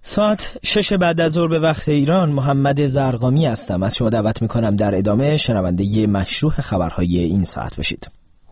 ساعت 6 بعد از ظهر به وقت ایران. محمد زرقامی هستم. از شما دعوت میکنم در ادامه شنونده مشروع خبرهای این ساعت باشید.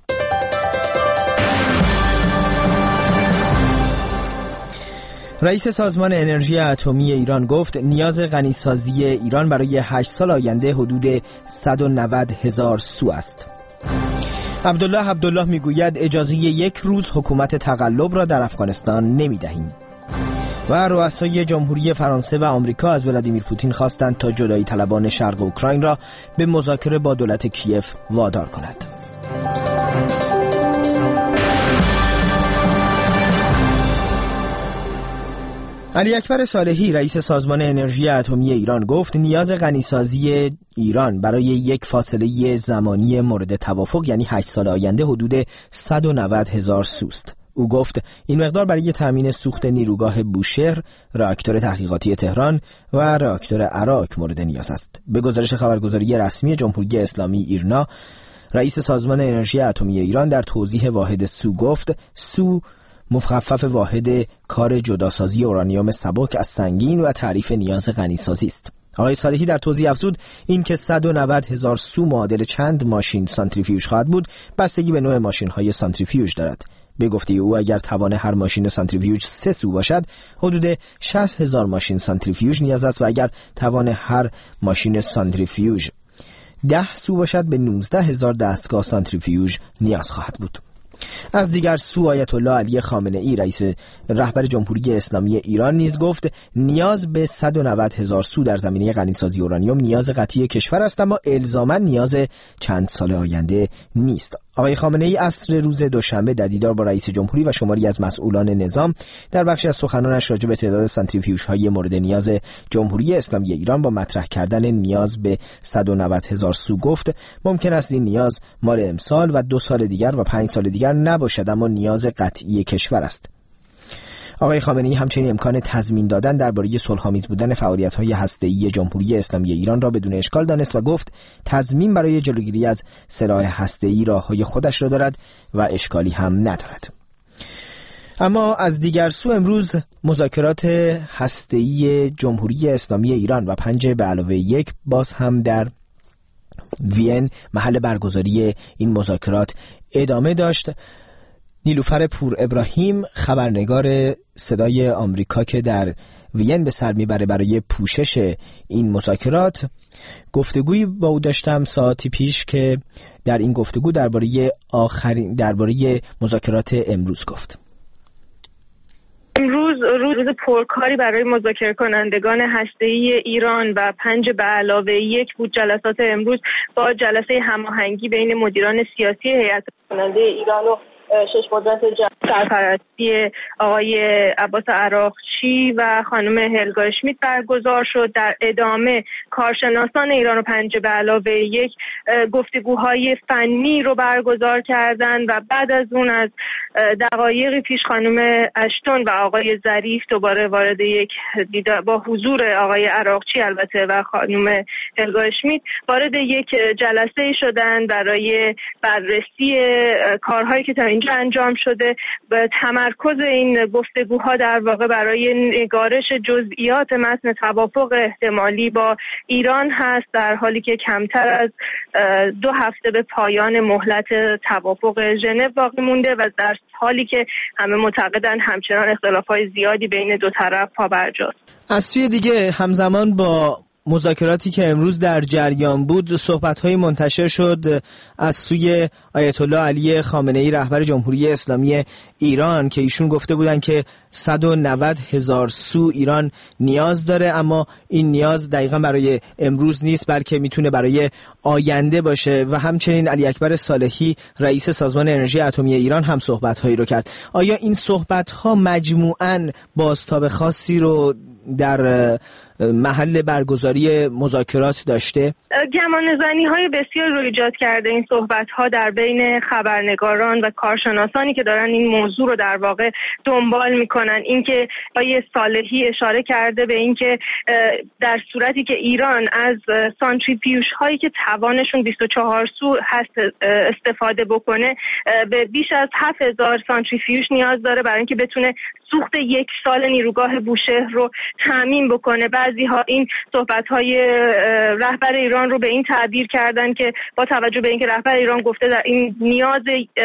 رئیس سازمان انرژی اتمی ایران گفت نیاز غنیسازی ایران برای 8 سال آینده حدود 190,000 سو است. عبدالله میگوید اجازه 1 روز حکومت تقلب را در افغانستان نمیدهیم. و رؤسای جمهوری فرانسه و آمریکا از ولادیمیر پوتین خواستند تا جدایی طلبان شرق اوکراین را به مذاکره با دولت کیف وادار کند. علی اکبر صالحی رئیس سازمان انرژی اتمی ایران گفت نیاز غنیسازی ایران برای یک فاصله زمانی مورد توافق یعنی 8 سال آینده حدود 190,000 سوست. او گفت این مقدار برای تامین سوخت نیروگاه بوشهر، راکتور تحقیقاتی تهران و راکتور عراق مورد نیاز است. به گزارش خبرگزاری رسمی جمهوری اسلامی ایرنا، رئیس سازمان انرژی اتمی ایران در توضیح واحد سو گفت سو مخفف واحد کار جداسازی اورانیوم سبک از سنگین و تعریف نیاز غنیسازی است. آقای صالحی در توضیح افزود این که 190,000 سو معادل چند ماشین سانتریفیوژ خواهد بود بستگی به نوع ماشین‌های سانتریفیوژ دارد. به گفته او اگر توان هر ماشین سانتریفیوژ 3 سو باشد حدود 60,000 ماشین سانتریفیوژ نیاز است و اگر توان هر ماشین سانتریفیوژ 10 سو باشد به 19,000 دستگاه سانتریفیوژ نیاز خواهد بود. از دیگر سو آیت الله علی خامنه ای رئیس رهبر جمهوری اسلامی ایران نیز گفت نیاز به 190,000 سو در زمینه غنیسازی اورانیوم نیاز قطعی کشور است اما الزاما نیاز چند سال آینده نیست. آقای خامنه ای عصر روز دوشنبه در دیدار با رئیس جمهوری و شماری از مسئولان نظام در بخشی از سخنانش راجع به تعداد سانتریفیوژهای مورد نیاز جمهوری اسلامی ایران با مطرح کردن نیاز به 190,000 سو گفت ممکن است این نیاز مال امسال و 2 سال دیگر و 5 سال دیگر نباشد اما نیاز قطعی کشور است. آقای خامنه‌ای همچنین امکان تضمین دادن درباره صلح‌آمیز بودن فعالیت‌های هسته‌ای جمهوری اسلامی ایران را بدون اشکال دانست و گفت تضمین برای جلوگیری از سلاح هسته‌ای راه‌های خودش را دارد و اشکالی هم ندارد. اما از دیگر سو امروز مذاکرات هسته‌ای جمهوری اسلامی ایران و 5+1 باز هم در وین محل برگزاری این مذاکرات ادامه داشت. نیلوفر پور ابراهیم خبرنگار صدای آمریکا که در وین به سر میبره برای پوشش این مذاکرات گفتگویی با او داشتم ساعتی پیش که در این گفتگو درباره مذاکرات امروز گفت. امروز روز پرکاری برای مذاکره کنندگان هسته‌ای ایران و 5+1 بود. جلسات امروز با جلسه هماهنگی بین مدیران سیاسی هیئت کننده ایران و 6 قدرت سرپرستی آقای عباس عراقچی و خانم هلگا اشمیت برگزار شد. در ادامه کارشناسان ایران و 5+1 گفتگوهای فنی رو برگزار کردند و بعد از اون از دقایقی پیش خانم اشتون و آقای ظریف دوباره وارد یک دیدار با حضور آقای عراقچی البته و خانم هلگا اشمیت وارد یک جلسه شدند برای بررسی کارهایی که تا اینجا انجام شده. به تمرکز این گفتگوها در واقع برای نگارش جزئیات متن توافق احتمالی با ایران هست در حالی که کمتر از 2 هفته به پایان مهلت توافق ژنو باقی مونده و در حالی که همه معتقدند همچنان اختلافات زیادی بین دو طرف پابرجاست. از سوی دیگه همزمان با مذاکراتی که امروز در جریان بود صحبت‌های منتشر شد از سوی آیت الله علی خامنه ای رهبر جمهوری اسلامی ایران که ایشون گفته بودن که 190,000 سو ایران نیاز داره اما این نیاز دقیقا برای امروز نیست بلکه میتونه برای آینده باشه و همچنین علی اکبر صالحی رئیس سازمان انرژی اتمی ایران هم صحبت‌هایی رو کرد. آیا این صحبت‌ها مجموعاً بازتاب خاصی رو در محل برگزاری مذاکرات داشته؟ زمانه‌زنی‌های بسیار رو ایجاد کرده این صحبت‌ها در بین خبرنگاران و کارشناسانی که دارن این موضوع رو در واقع دنبال می‌کنن. اینکه آقای صالحی اشاره کرده به اینکه در صورتی که ایران از سانتریفیوژهایی که توانشون 24 سو هست استفاده بکنه، به بیش از 7000 سانتریفیوژ نیاز داره برای اینکه بتونه سوخت 1 سال نیروگاه بوشهر رو تامین بکنه. بعضی‌ها این صحبت‌های رهبر ایران رو به این تعبیر کردن که با توجه به اینکه رهبر ایران گفته در این نیاز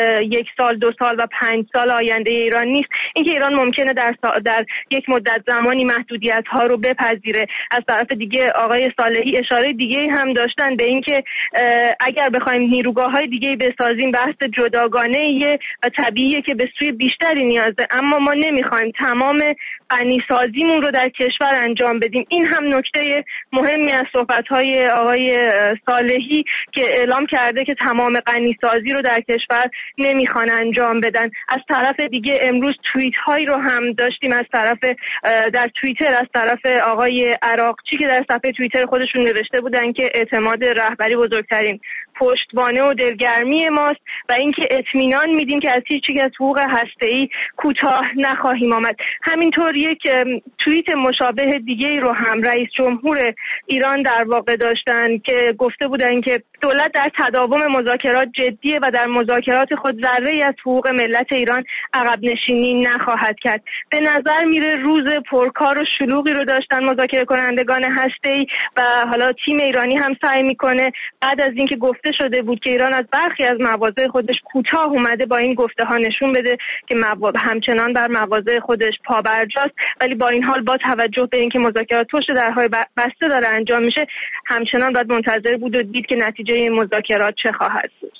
1 سال، 2 سال و 5 سال آینده ایران نیست، اینکه ایران ممکنه در یک مدت زمانی محدودیت‌ها رو بپذیره. از طرف دیگه آقای صالحی اشاره دیگه‌ای هم داشتن به اینکه اگر بخوایم نیروگاه‌های دیگه‌ای بسازیم بحث جداگانه‌ایه و طبیعیه که به سوی بیشتری نیازه، اما ما نمی‌خوایم تمام غنی‌سازیمون رو در کشور انجام بدیم. این هم نکته مهمی از صحبت‌های آقای صالحی که اعلام کرده که تمام غنی‌سازی رو در کشور نمیخوان انجام بدن. از طرف دیگه امروز توییت‌هایی رو هم داشتیم از طرف در توییتر از طرف آقای عراقچی که در صفحه توییتر خودشون نوشته بودن که اعتماد رهبری بزرگترین پشتوانه و دلگرمی ماست و اینکه اطمینان میدیم که از هیچ یک از حقوق هسته‌ای کوتاه نخواهیم آمد. همینطور یک توییت مشابه دیگه رو هم رئیس جمهور ایران در واقع داشتن که گفته بودن که دولت در تداوم مذاکرات جدیه و در مذاکرات خود ذره‌ای از حقوق ملت ایران عقب نشینی نخواهد کرد. به نظر میره روز پرکار و شلوغی رو داشتن مذاکره کنندگان هسته‌ای و حالا تیم ایرانی هم سعی میکنه بعد از اینکه گفته شده بود که ایران از برخی از مواضع خودش کوتاه اومده با این گفته ها نشون بده که همچنان بر مواضع خودش پابرجاست، ولی با این حال با توجه به اینکه مذاکرات پشت درهای بسته داره انجام میشه همچنان باید منتظر بود و دید که نتیجه این مذاکرات چه خواهد بود.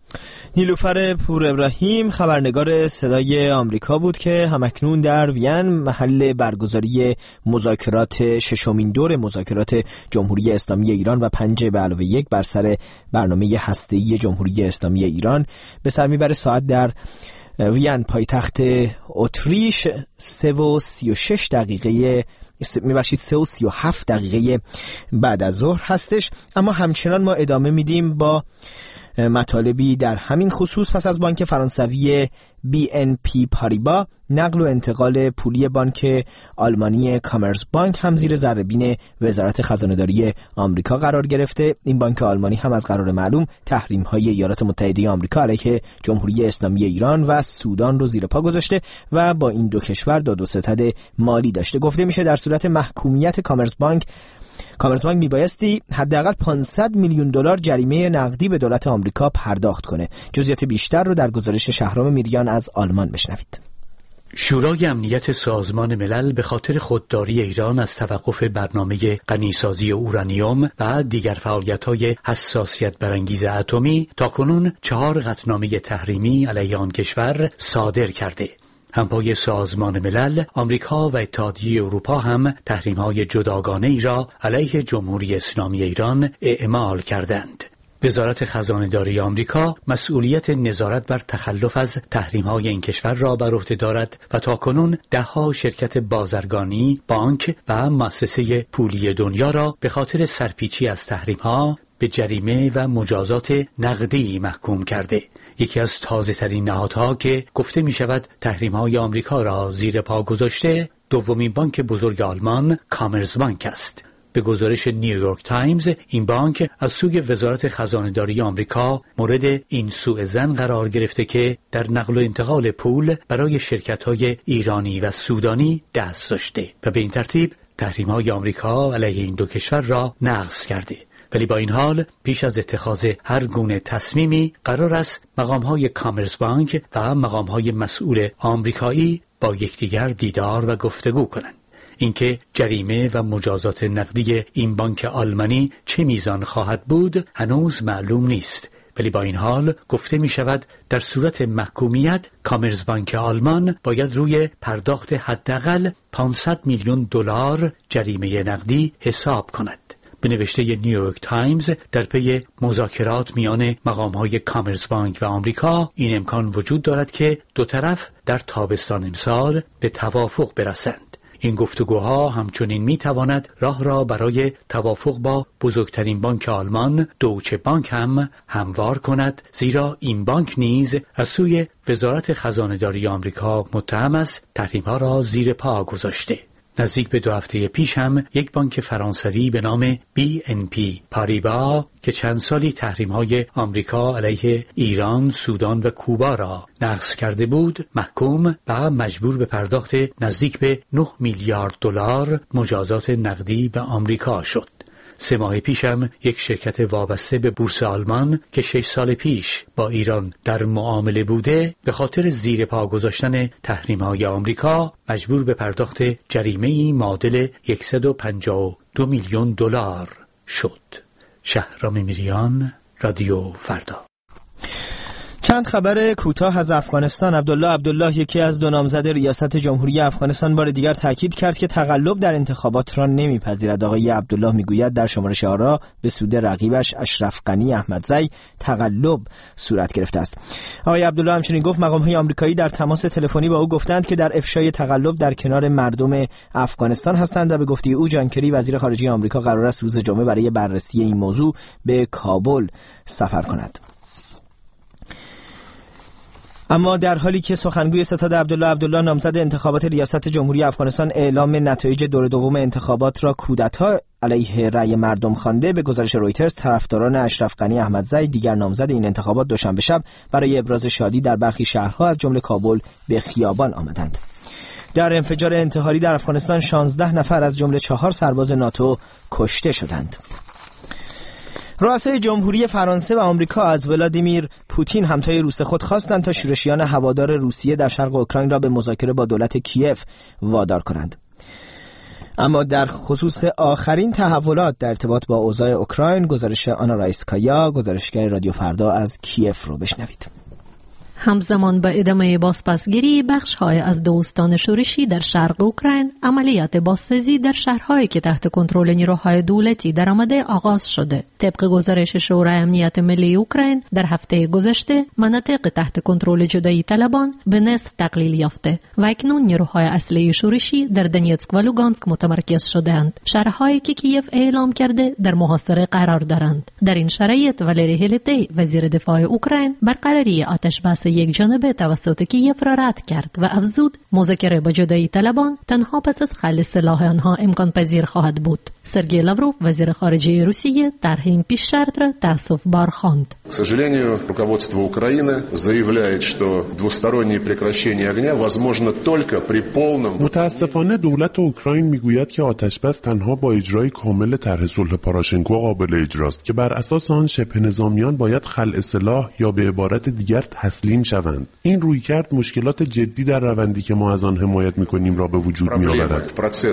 نیلوفر پور ابراهیم خبرنگار صدای آمریکا بود که همکنون در وین محل برگزاری مذاکرات ششمین دور مذاکرات جمهوری اسلامی ایران و 5+1 بر سر برنامه هسته‌ای جمهوری اسلامی ایران به سر میبره. ساعت در وین پایتخت اتریش 3:36 دقیقه 3:37 دقیقه بعد از ظهر هستش. اما همچنان ما ادامه میدیم با مطالبی در همین خصوص. پس از بانک فرانسوی BNP پاریبا نقل و انتقال پولی بانک آلمانی کامرس بانک هم زیر ذره‌بین وزارت خزانه‌داری آمریکا قرار گرفته. این بانک آلمانی هم از قرار معلوم تحریم‌های ایالات متحده آمریکا علیه جمهوری اسلامی ایران و سودان رو زیر پا گذاشته و با این دو کشور داد و ستد مالی داشته. گفته میشه در صورت محکومیت کامرس بانک میبایستی حداقل $500 میلیون جریمه نقدی به دولت آمریکا پرداخت کنه. جزئیات بیشتر رو در گزارش شهرام میریان از آلمان بشنوید. شورای امنیت سازمان ملل به خاطر خودداری ایران از توقف برنامه غنیسازی اورانیوم و دیگر فعالیت‌های حساسیت برانگیز اتمی تاکنون 4 قطعنامه تحریمی علیه آن کشور صادر کرده. همپای سازمان ملل، آمریکا و اتحادیه اروپا هم تحریم‌های جداگانه ای را علیه جمهوری اسلامی ایران اعمال کردند. وزارت خزانه‌داری آمریکا مسئولیت نظارت بر تخلف از تحریم‌های این کشور را بر عهده دارد و تاکنون 10 شرکت بازرگانی، بانک و مؤسسه پولی دنیا را به خاطر سرپیچی از تحریم‌ها به جریمه و مجازات نقدی محکوم کرده. یکی از تازه‌ترین نهادها که گفته می شود تحریم‌های آمریکا را زیر پا گذاشته، دومین بانک بزرگ آلمان کامرس بانک است. به گزارش نیویورک تایمز، این بانک از سوی وزارت خزانه‌داری آمریکا مورد این سوء ظن قرار گرفته که در نقل و انتقال پول برای شرکت‌های ایرانی و سودانی دست داشته و به این ترتیب تحریم‌های آمریکا علیه این دو کشور را نقض کرده. ولی با این حال پیش از اتخاذ هر گونه تصمیمی قرار است مقام‌های کامرس بانک و مقام‌های مسئول آمریکایی با یکدیگر دیدار و گفتگو کنند. اینکه جریمه و مجازات نقدی این بانک آلمانی چه میزان خواهد بود هنوز معلوم نیست، ولی با این حال گفته می شود در صورت محکومیت کامرس بانک آلمان باید روی پرداخت حداقل $500 میلیون جریمه نقدی حساب کند. به نوشته نیویورک تایمز، در پی مذاکرات میان مقام‌های کامرس بانک و آمریکا این امکان وجود دارد که دو طرف در تابستان امسال به توافق برسند. این گفتگوها همچنین میتواند راه را برای توافق با بزرگترین بانک آلمان دویچه بانک هم هموار کند، زیرا این بانک نیز از سوی وزارت خزانه‌داری آمریکا متهم است تحریم‌ها را زیر پا گذاشته. نزدیک به 2 هفته پیش هم یک بانک فرانسوی به نام BNP پاریبا که چند سالی تحریم‌های آمریکا علیه ایران، سودان و کوبا را نقض کرده بود، محکوم و مجبور به پرداخت نزدیک به 9 میلیارد دلار مجازات نقدی به آمریکا شد. 3 ماه پیش هم یک شرکت وابسته به بورس آلمان که 6 سال پیش با ایران در معامله بوده، به خاطر زیر پا گذاشتن تحریم‌های آمریکا مجبور به پرداخت جریمه‌ای معادل 152 میلیون دلار شد. شهرام میریان، رادیو فردا. چند خبر کوتاه از افغانستان. عبدالله یکی از 2 نامزد ریاست جمهوری افغانستان بار دیگر تاکید کرد که تقلب در انتخابات را نمیپذیرد. آقای عبدالله میگوید در شمارش آرا به سود رقیبش اشرف غنی احمدزی تقلب صورت گرفته است. آقای عبدالله همچنین گفت مقام‌های آمریکایی در تماس تلفنی با او گفتند که در افشای تقلب در کنار مردم افغانستان هستند و به گفته او جان کری وزیر خارجه آمریکا قرار است روز جمعه برای بررسی این موضوع به کابل سفر کند. اما در حالی که سخنگوی ستاد عبدالله نامزد انتخابات ریاست جمهوری افغانستان اعلام نتایج دور دوم انتخابات را کودتا علیه رأی مردم خوانده، به گزارش رویترز طرفداران اشرف غنی احمدزی دیگر نامزد این انتخابات دوشنبه شب برای ابراز شادی در برخی شهرها از جمله کابل به خیابان آمدند. در انفجار انتحاری در افغانستان 16 نفر از جمله 4 سرباز ناتو کشته شدند. رؤسای جمهوری فرانسه و آمریکا از ولادیمیر پوتین همتای روس خود خواستند تا شورشیان هوادار روسیه در شرق اوکراین را به مذاکره با دولت کیف وادار کنند. اما در خصوص آخرین تحولات در ارتباط با اوضاع اوکراین، گزارش آنا رایسکایا، گزارشگر رادیو فردا از کیف رو بشنوید. همزمان با ادامه بازپسگیری بخش‌های از 2 استان شورشی در شرق اوکراین، عملیات بازسازی در شهرهایی که تحت کنترل نیروهای دولتی درآمده آغاز شده. طبق گزارش شورای امنیت ملی اوکراین، در هفته گذشته مناطق تحت کنترل جدایی طلبان به نصف تقلیل یافته و اکنون نیروهای اصلی شورشی در دنیتسک و لوگانسک متمرکز شده‌اند. شهرهایی که کیف اعلام کرده در محاصره قرار دارند. در این شرایط والری هلیتی وزیر دفاع اوکراین برقراری آتش‌بس یک جانبه توسط کیف را رد کرد و افزود مذاکره با جدایی طلبان تنها پس از خلع سلاح آنها امکان پذیر خواهد بود. سرگئی لاوروف وزیر خارجه روسیه طرح این پیش شرط را تأسف بار خواند. К сожалению, руководство Украины заявляет, что двустороннее прекращение огня возможно только при полном. متاسفانه دولت اوکراین میگوید که آتش‌بس تنها با اجرای کامل طرح صلح پاراشنکو قابل اجراست که بر اساس آن شبه نظامیان باید خلع سلاح یا به عبارت دیگر تسلیم شوند. این رویکرد مشکلات جدی در روندی که ما از آن حمایت می‌کنیم را به وجود می‌آورد.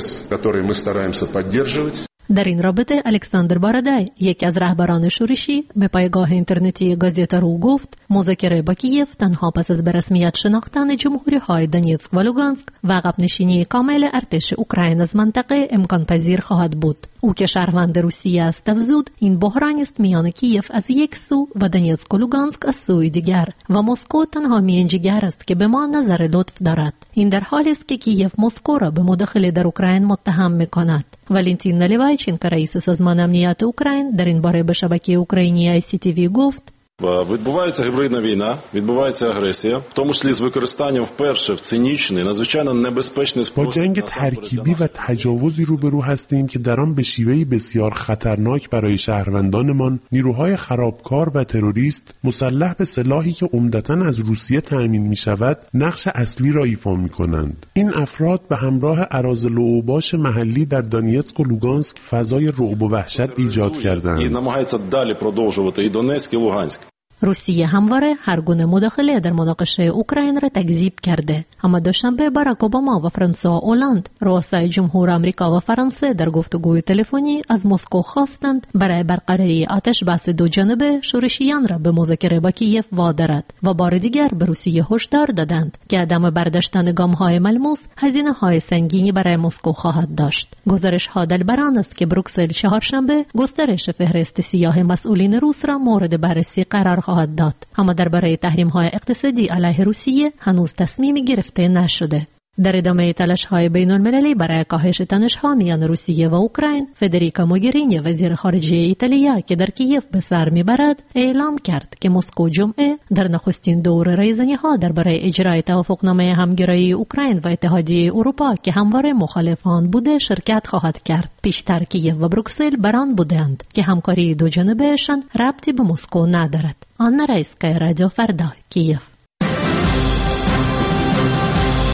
در این رابطه الکساندر بارادای، یکی از رهبران شورشی، به پایگاه اینترنتی گازیتا رو گفت مذاکره با کیف تنها پس از به رسمیت شناختن جمهوری‌های دونیتسک و لوگانسک و عقب نشینی کامل ارتش اوکراین از منطقه امکان پذیر خواهد بود. او که شهروند روسیه است افزود این بحران است میان کیف از یک سو و دونیتسک و لوگانسک از سوی دیگر و مسکو تنها میانجیگر است که به ما نظر لطف دارد. این در حالی است که کیف مسکو را به مداخله در اوکراین متهم می‌کند. ولنتین نالیوایچنکو رئیس سازمان امنیت اوکراین در این باره به شبکه اوکراینی ICTV گفت Відбувається гібридна війна, відбувається агресія, в тому числі з використанням вперше в цинічний, надзвичайно небезпечний спосіб. با جنگ ترکیبی و تجاوزی روبرو هستیم که در آن به شیوهی بسیار خطرناک برای شهروندانمان نیروهای خرابکار و تروریست مسلح به سلاحی که عمدتاً از روسیه تأمین می‌شود نقش اصلی را ایفا می‌کنند. این افراد به همراه اراذل و اوباش محلی در دونیتسک و لوگانسک فضای رعب و وحشت ایجاد کردند. І намагається далі продовжувати і Донецьк, і Луганськ. روسیه همواره هر گونه مداخله در مناقشه اوکراین را تکذیب کرده. اما دوشنبه باراک اوباما و فرانسوا اولاند، رؤسای جمهور آمریکا و فرانسه، در گفتگوی تلفنی از مسکو خواستند برای برقراری آتش‌بس 2 جانبه شورشیان را به مذاکره با کیف وادارد و بار دیگر به روسیه هشدار دادند که عدم برداشتن گام‌های ملموس هزینه‌های سنگینی برای مسکو خواهد داشت. گزارش‌ها دلبران است که بروکسل چهارشنبه گسترش فهرست سیاه مسئولین روس را مورد بررسی قرار خواهد داد. اما درباره تحریم‌های اقتصادی علیه روسیه هنوز تصمیمی گرفته نشده. در ادامه تلاش‌های بین‌المللی برای کاهش تنش‌ها میان روسیه و اوکراین، فدریکا موگرینی وزیر خارجه ایتالیا که در کیف به سر میبرد، اعلام کرد که مسکو جمعه در نخستین دور ریزنی‌ها درباره اجرای توافقنامه همگرایی اوکراین و اتحادیه اروپا که همواره مخالف آن بوده شرکت خواهد کرد. پیشتر کیف و بروکسل بران بودند که همکاری دو جانبهشان ربطی به مسکو ندارد. آن رئیس رادیو فردا کیف.